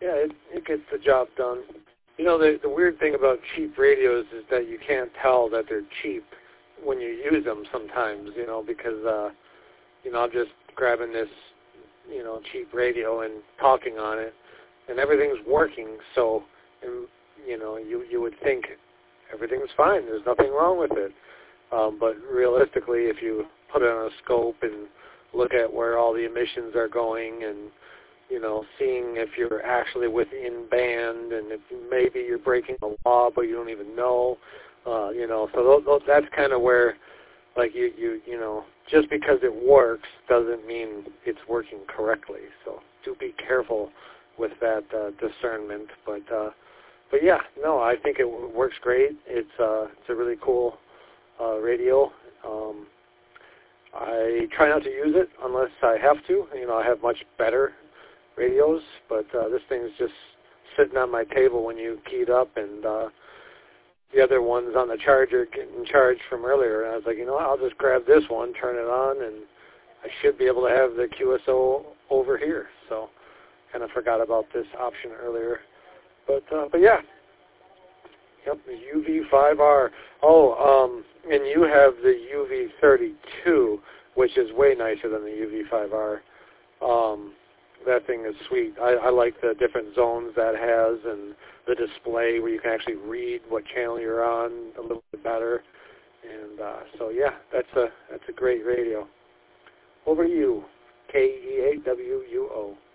Yeah, it gets the job done. You know, the weird thing about cheap radios is that you can't tell that they're cheap when you use them sometimes, you know, because, you know, I'm just grabbing this, you know, cheap radio and talking on it, and everything's working, so, and, you know, you would think everything's fine, there's nothing wrong with it. But realistically, if you put it on a scope and look at where all the emissions are going and, you know, seeing if you're actually within band and if maybe you're breaking the law but you don't even know, you know, so that's kind of where, like, you know, just because it works doesn't mean it's working correctly. So do be careful with that discernment. But yeah, no, I think it works great. It's a really cool radio. I try not to use it unless I have to. You know, I have much better radios, but this thing's just sitting on my table when you key it up, and the other one's on the charger getting charged from earlier, and I was like, you know what, I'll just grab this one, turn it on, and I should be able to have the QSO over here. So kind of forgot about this option earlier. But yeah. Yep, the UV5R. Oh, and you have the UV32, which is way nicer than the UV5R. That thing is sweet. I like the different zones that has and the display where you can actually read what channel you're on a little bit better. And so yeah, that's a great radio. Over to you, KEAWUO.